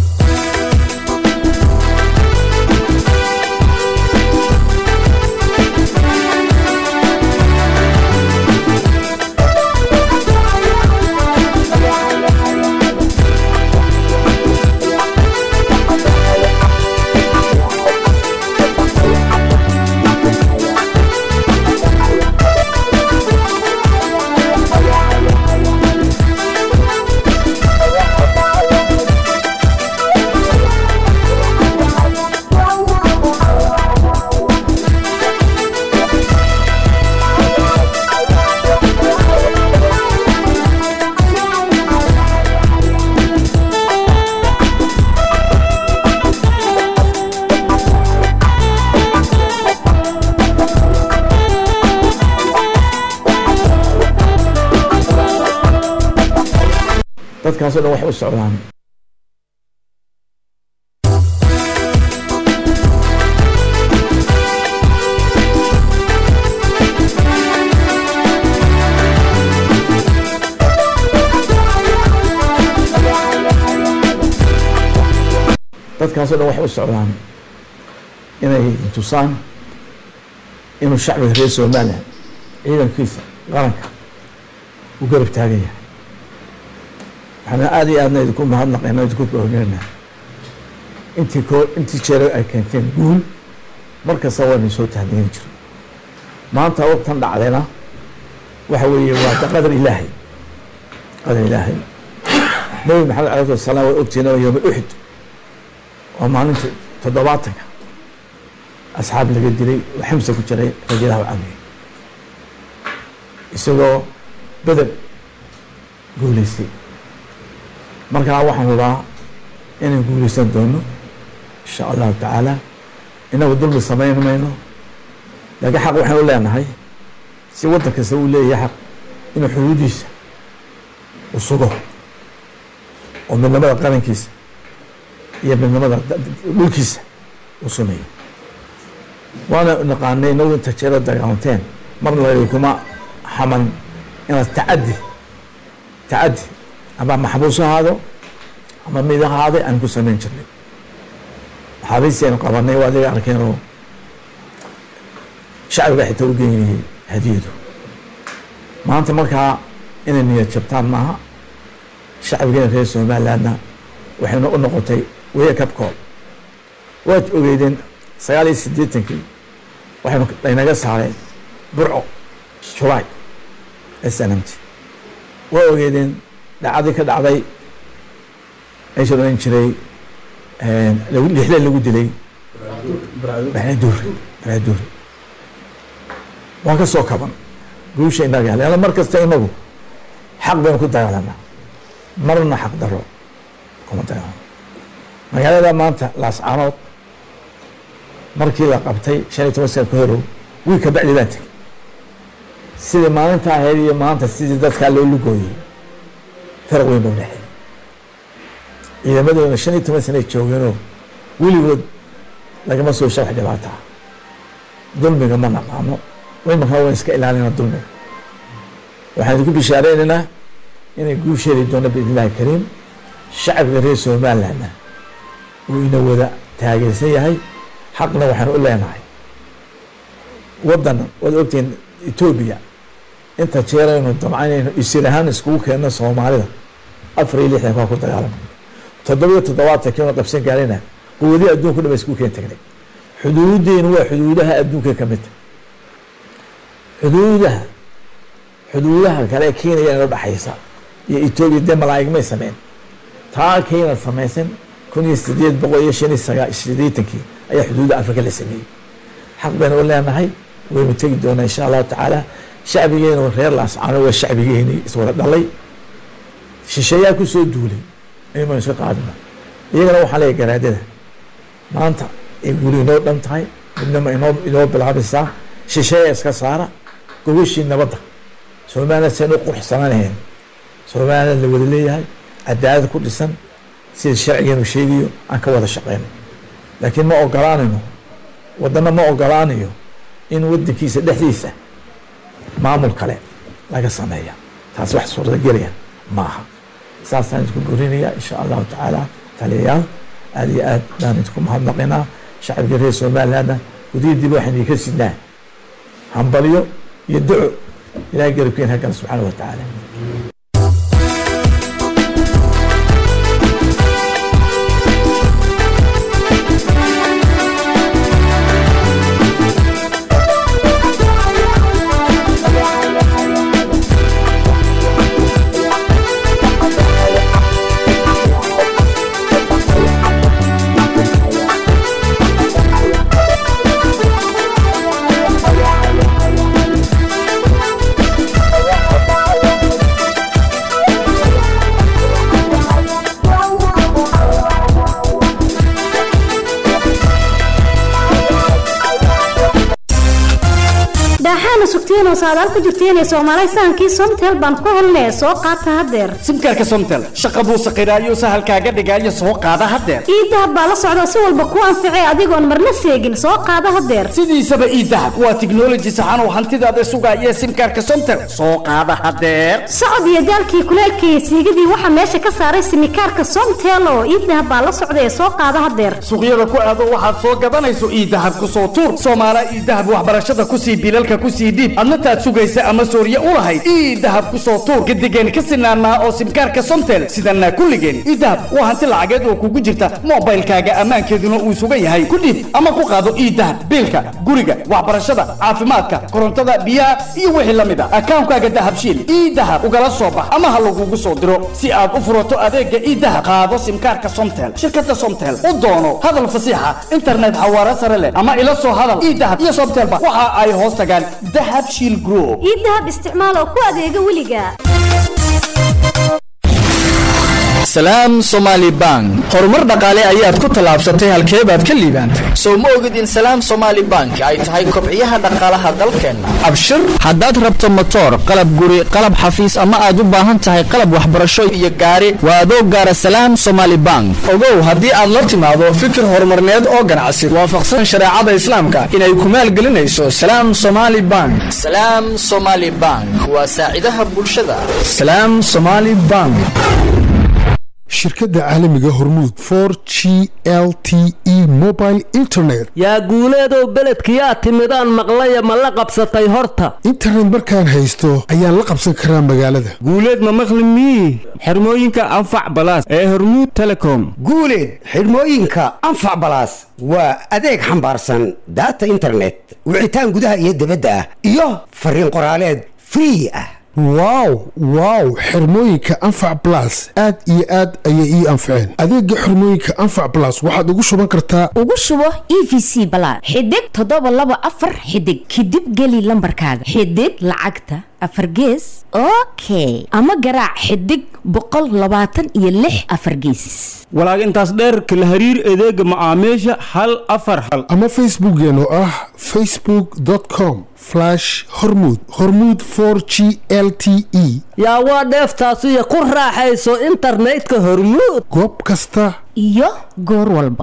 dadkaasoo dhan wax u socdaan dadkaasoo dhan wax u socdaan inay tusaan inuu shacbiga reer Soomaaliya ciidankiisa qaranka u garab taagan yahay waxaana aad iyo aadna idinku mahadnaqaynaa idinku boogaynaa intii koo intii jeer ay keenteen guul markasta waan soo tahdin jiro maanta waqtan dhacdayna waxa weeye waa qadar ilaahay qadar ilaahay nabi maxamed calayhi salaam waa ogtiina yawm uhud oo maalinta toddobaatanka asxaab laga dilay oo xamsa ku jiray radiallahu canhu isagoo badar guulaystay markaa waxaan rabaa inaan guulaysan doono insha allahu tacaala inagu dulmi samayn mayno laakiin xaq waxaan u leenahay si waddan kasta uu leeyahay xaq inuu xuduudiisa u sugo oo midnimada qarankiisa iyo midnimada dhulkiisa u sumeeyo waana naqaanay inagu inta jeero dagaalanteen marna la kuma xaman inaad tacaddi tacaddi ama maxbuus ahaado ama mid ahaaday aan ku samayn jirnay maxaabiistii aynu qabanay waa adiga arkeen oo shacbiga xitaa u geynayay hadiyadu maanta markaa inay niyad jabtaan maaha shacbigeena reer somalilandna waxayna u noqotay wake up call waad ogeydeen sagaal iyo siddeetankii waxaynu laynaga saareen burco julaay s n m t waa ogeydeen dhacdii ka dhacday meesha odhan jiray lixdan lagu dilay baraduuri baraduuri waan ka soo kaban guusha inaga leanna mar kasta inagu xaq baynu ku dagaalanaa marna xaq daro kuma dagaalano magaalada maanta laascaanood markii la qabtay shan iyo toban sana ka horow wiil ka bacdi baan tegey sidii maalinta ahayd iyo maanta sidii dadkaa loo lugooyey faraq weyn bau dhexeey ciidamadoona shan iyo toban sanay joogeenoo weligood lagama soo sharx dhibaataa dulmiga ma naqaano waymarkaa waan iska ilaalina dulmiga waxaan idinku bishaareynayna inay guush heli doono biidn illahi kariim shacbiga reer somalilandna uu ina wada taageersan yahay xaqna waxaan u leenahay waddan waad ogtihiin etoobiya inta jeeraynu damcanayno isir ahaan iskugu keenno soomaalida afar iyo lixdan kaa ku dagaalamo toddobiyo toddobaatan kiina qabsan gaarina quwadii adduunku dhan ba iskugu keen tagnay xuduudeenu waa xuduudaha adduunka ka mid xuduudaha xuduudaha kale ee kenya inoo dhexaysa iyo etoobiya dee malaa'ig may sameyn taa kenya samaysan kun iyo sideed boqol iyo shan iyo sagaa sideetankii ayaa xuduudda afrika la sameeyey xaq baynu u leenahay waynu tegi doonaa insha allahu tacaala shacbigeena reer laascaano waa shacbigeeni iswada dhalay shisheeyaa ku soo duulay inaynu iska qaadino iyagana waxaa leeyahay garaadada maanta ay guri inoo dhan tahay midnama inoo inoo bilaabaysaa shisheeya iska saara gogashii nabadda somaliland saynu u quruxsananahayn somaliland la wada leeyahay cadaalad ku dhisan sida sharcigeenu sheegayo aan ka wada shaqeyno laakiin ma ogolaanayno waddana ma ogolaanayo in waddankiisa dhexdiisa maamul kale laga sameeya taas wax suuragelaya ma aha saasaan idinku borinaya insha allahu tacaala taliyayaal aada iyo aad baan idinku mahadnaqinaa shacbiga reer somalilandna gudihi dib waxaan idinka sidnaa hambalyo iyo duco ilahay garabkeen hagala subxaana wa tacaala saadaal ku jirteen Soomaaliya saankii Somtel baan ku helnay soo qaata hadeer simkaarka Somtel shaqa buu saqiraayo sahalkaaga dhigaayo soo qaada hadeer iidahab baa la socda si walba ku anficay adigoon marna seegin soo qaada hadeer sidiisaba iidahab waa technology saxan oo hantidaada sugaya simkaarka Somtel soo qaada hadeer socod iyo daalkii kuleelkii siigadii waxa meesha ka saaray simkaarka Somtel oo iidahab baa la socda soo qaada hadeer suuqyada ku aado waxaad soo gadanayso iidahab ku soo tuur Soomaaliya iidahab waxbarashada ku sii bilalka ku sii dib adnataad sugaysa ama sooriya u lahayd iidahab ku soo tuur gadigeen ka sinaanaa oo simkaarka Somtel sidana kulligeen iidahab waa hanti lacageed oo kugu jirta mobilkaaga amaankeeduna uu sugan yahay ku dhib ama ku qaado iidahab biilka guriga waxbarashada caafimaadka korontada biyaha iyo wixii la mid ah akaankaaga dahabshiil iidahab ugala soo bax ama ha lagugu soo diro si aad u furato adeega iidahab qaado simkaarka Somtel shirkadda Somtel u doono hadal fasiixa internet xawaare sare leh ama ila soo hadal iidahab iyo Somtel waxa ay hoos tagaan dahabshiil group iidahab isticmaal oo ku adeega weliga salaam Somali Bank horumar dhaqaale ayaad ku talaabsatay halkee baad ka liibaantay soo ma ogid in salaam Somali Bank ay tahay kobciyaha dhaqaalaha dalkeena abshir haddaad rabto motor qalab guri qalab xafiis ama aad u baahan tahay qalab waxbarasho iyo gaari waa adoo gaara salaam Somali Bank ogow haddii aad la timaado fikir horumarneed oo ganacsi waafaqsan shariicada islaamka inay ku maalgelinayso salaam Somali Bank salaam Somali Bank waa saacidaha bulshada salaam Somali Bank shirkadda caalamiga hormuud four g l t e mobile internet yaa guuleedow beledkiyaa timidaan maqlaya ma la qabsatay horta internet markaan haysto ayaan la qabsan karaa magaalada guuleed ma maqli mii xirmooyinka anfac balaas ee hormuud telecom guuleed xirmooyinka anfac balaas waa adeeg xambaarsan data internet wicitaan gudaha iyo dibadda ah iyo fariin qoraaleed free ah wow wow xirmooyinka anfac blas aad iyo aad ayay ii anfaceen adeega xirmooyinka anfac blas waxaad ugu shuban kartaa ugu shubo e v c balaas xidig toddoba laba afar xidig kadib geli lambarkaaga xidig lacagta afar gees okay ama garaac xidig boqol labaatan iyo lix afar gees walaag intaas dheer kala hariir adeega macaamiisha hal afar hal ama facebookeen oo ah facebook dot com slash hormuud hormuud four g l t e yaa waa dheeftaasiyo ku raaxayso internetka hormuud goob kasta iyo goor walba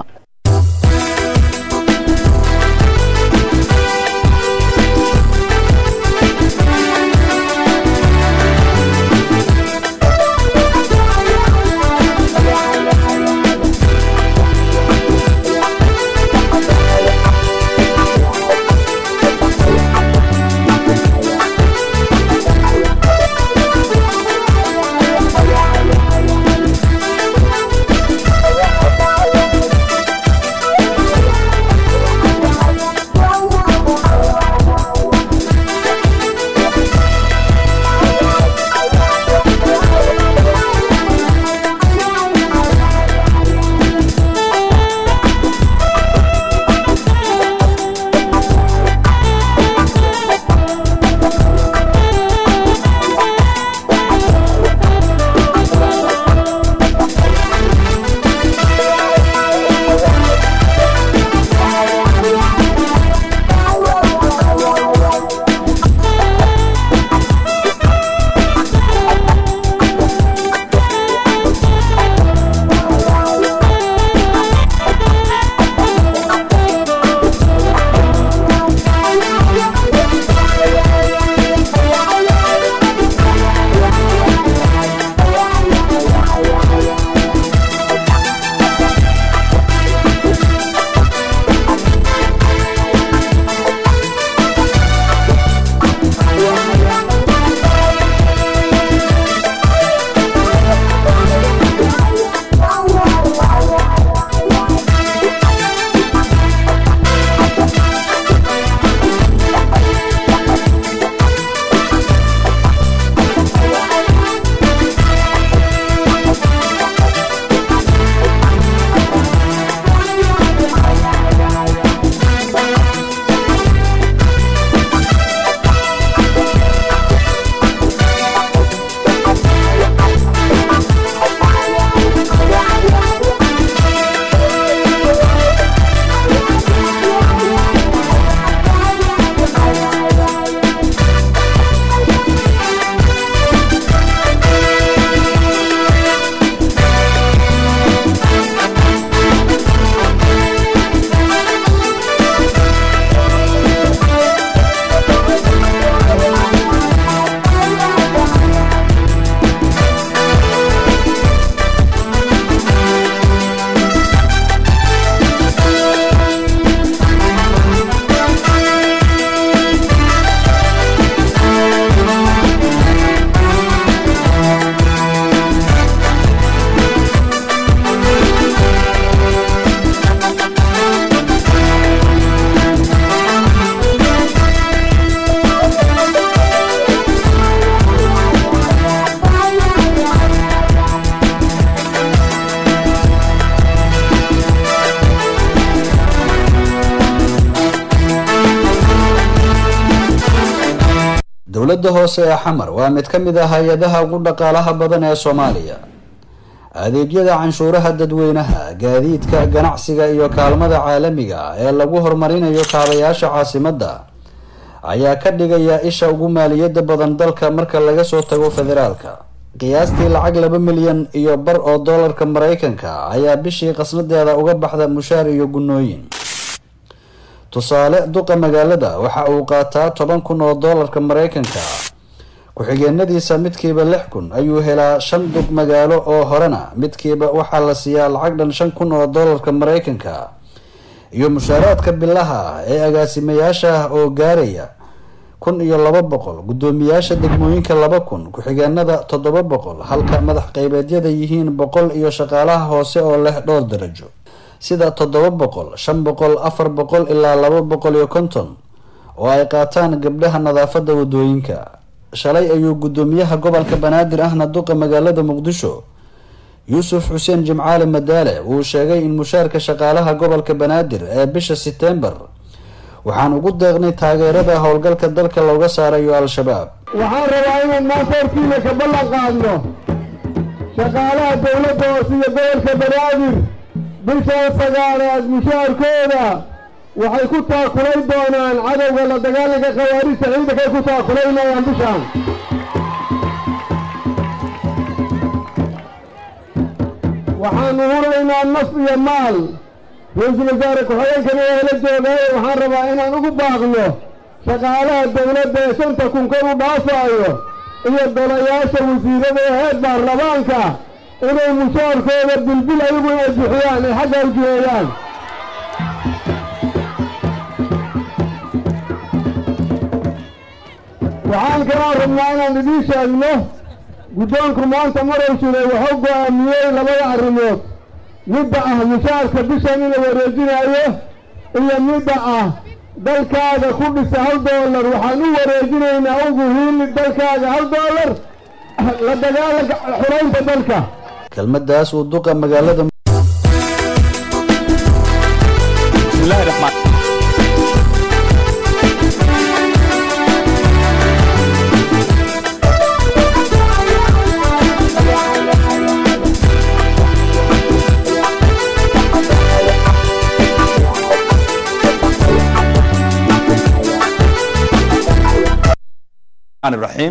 dowladda hoose ee xamar waa mid ka mid ah hay-adaha ugu dhaqaalaha badan ee Soomaaliya. adeegyada canshuuraha dadweynaha, gaadiidka, ganacsiga iyo kaalmada caalamiga ee lagu horumarinayo kaabayaasha caasimadda ayaa ka dhigaya isha ugu maaliyadda badan dalka marka laga soo tago federaalka. qiyaastii lacag laba milyan iyo bar oo doolarka Mareykanka ayaa bishii qasnadeeda uga baxda mushaar iyo gunooyin. tusaale, duqa magaalada waxa uu qaataa toban kun oo doolarka Mareykanka, ku-xigeenadiisa midkiiba lix kun ayuu helaa shan dug magaalo oo horena midkiiba waxaa la siiyaa lacag dhan shan kun oo dollarka maraykanka iyo mushaaraadka bilaha ah ee agaasimayaasha ah oo gaaraya kun iyo laba boqol guddoomiyaasha degmooyinka laba kun ku-xigeenada toddoba boqol halka madax qaybeedyada yihiin boqol iyo shaqaalaha hoose oo leh dhowr darajo sida toddoba boqol shan boqol afar boqol ilaa laba boqol iyo konton oo ay qaataan gabdhaha nadaafada wadooyinka. Shalay ayuu guddoomiyaha gobolka Banaadir ahna duqa magaalada Muqdisho Yuusuf Xuseen Jimcaale Madaale uu sheegay in mushaarka shaqaalaha gobolka Banaadir ee bisha September waxaan ugu deeqnay taageerada howlgalka dalka looga saarayo al-shabaab. waxaan rabaa inaan maanta hortiina ka ballan qaadno shaqaalaha dowladda hoose iyo gobolka Banaadir bisha sagaalaad mushaarkooda waxay ku taakulay doonaan cadowga la dagaalanka khawaarijta ciidankay ku taakulaynayaan bishaan. waxaan uhuraynaa naf iyo maal. ra-iisul wasaare ku-xigeenkana waa la joogaaye waxaan rabaa inaan ugu baaqno shaqaalaha dowladda ee shanta kun kor u dhaafaayo iyo golayaasha wasiirada ee heer baarlamaanka inay mushaarkooda bilbil ayagu ay bixiyaan ay xagga ujiheeyaan. waxaan kaloo rabnaa inaan idiin sheegno guddoonku maanta maray jiray wuxuu go-aamiyey labada arrimood midda ah mushaarka bishan in la wareejinayo iyo midda ah dalkaaga ku dhisa hal doolar waxaan u wareejinaynaa ugu hiili dalkaaga hal doolar la dagaalanka xuraynta dalka. kelmadaas uu duqa magaalada الرحيم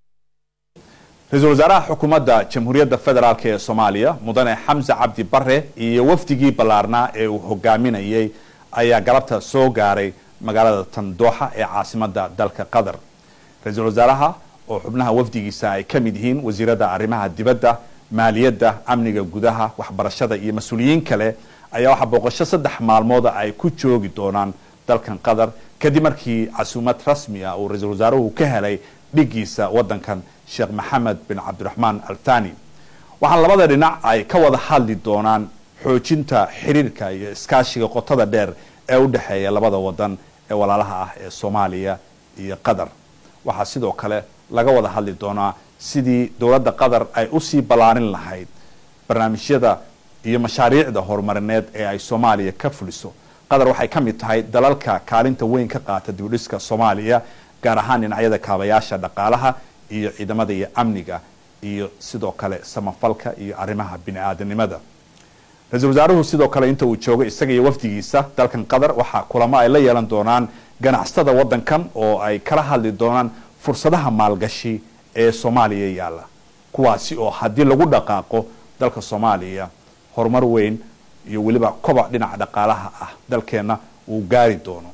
رئيسul wasaaraha xukuumadda jamhuuriyadda federaalk ee Soomaaliya mudane Xamza Cabdi Barre iyo wafdigii balaarnaa ee uu hogaaminayay ayaa galabta soo gaaray magaalada Tandooxa ee caasimadda dalka Qatar. Ra'iisul wasaaraha oo xubnaha wafdigiisa ay ka mid yihiin wasiirada arrimaha dibadda, maaliyadda, amniga gudaha, waxbarashada iyo mas'uuliyiin kale ayaa waxa booqasho saddex maalmood ay ku joogi doonaan dalkan Qatar kadib markii casuumad rasmi ah uu ra'iisul wasaaruhu ka helay dhigiisa wadankan Sheekh Maxamed bin Cabdiraxmaan Al Thani. waxaan labada dhinac ay ka wada hadli doonaan xoojinta xiriirka iyo iskaashiga qotada dheer ee u dhaxeeya labada wadan ee walaalaha ah ee Soomaaliya iyo Qatar. waxaa sidoo kale laga wada hadli doonaa sidii dowladda Qatar ay u sii balaarin lahayd barnaamijyada iyo mashaariicda horumarineed ee ay Soomaaliya ka fuliso. Qatar waxay ka mid tahay dalalka kaalinta weyn ka qaata dib u dhiska Soomaaliya gaar ahaan dhinacyada kaabayaasha dhaqaalaha iyo ciidamada iyo amniga iyo sidoo kale samafalka iyo arrimaha bini'aadanimada. Ra'iisul wasaaruhu sidoo kale inta uu joogo isaga iyo wafdigiisa dalkan Qatar waxa kulamo ay la yeelan doonaan ganacsatada wadankan oo ay kala hadli doonaan fursadaha maalgashi ee Soomaaliya yaala kuwaasi oo haddii lagu dhaqaaqo dalka Soomaaliya horumar weyn iyo waliba kobac dhinaca dhaqaalaha ah dalkeena uu gaari doono.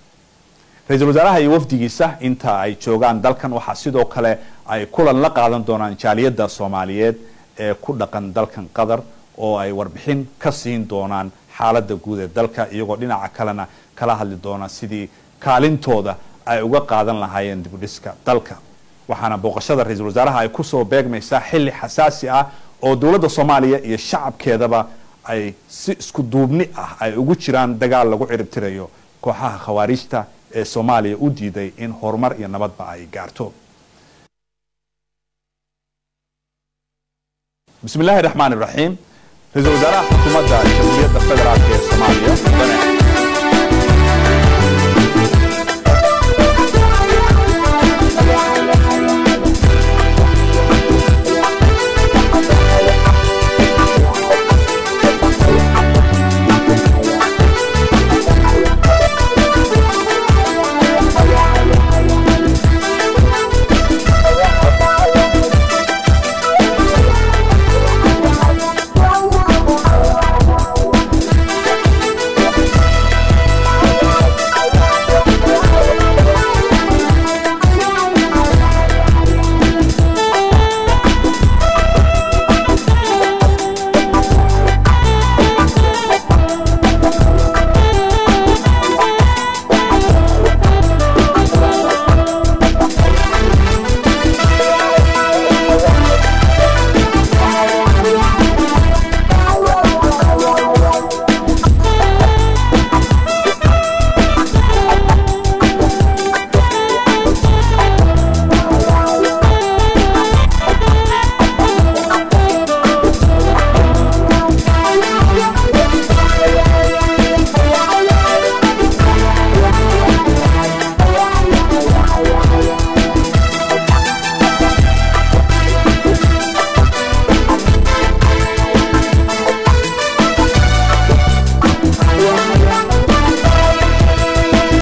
Ra'iisul wasaaraha iyo wafdigiisa inta ay joogaan dalkan waxa sidoo kale ay kulan la qaadan doonaan jaaliyadda Soomaaliyeed ee ku dhaqan dalkan Qatar oo ay warbixin ka siin doonaan xaaladda guud ee dalka iyagoo dhinaca kalena kala hadli doona sidii kaalintooda ay uga qaadan lahaayeen dib u dhiska dalka. waxaana booqashada ra'iisul wasaaraha ay ku soo beegmaysaa xilli xasaasi ah oo dowladda Soomaaliya iyo shacabkeedaba ay si isku duubni ah ay ugu jiraan dagaal lagu ciribtirayo kooxaha khawaarijta ee Soomaaliya u diiday in horumar iyo nabadba ay gaarto. بسم الله الرحمن الرحيم. رئيس وزراء حكومة جمهورية الفدرالية الصومالية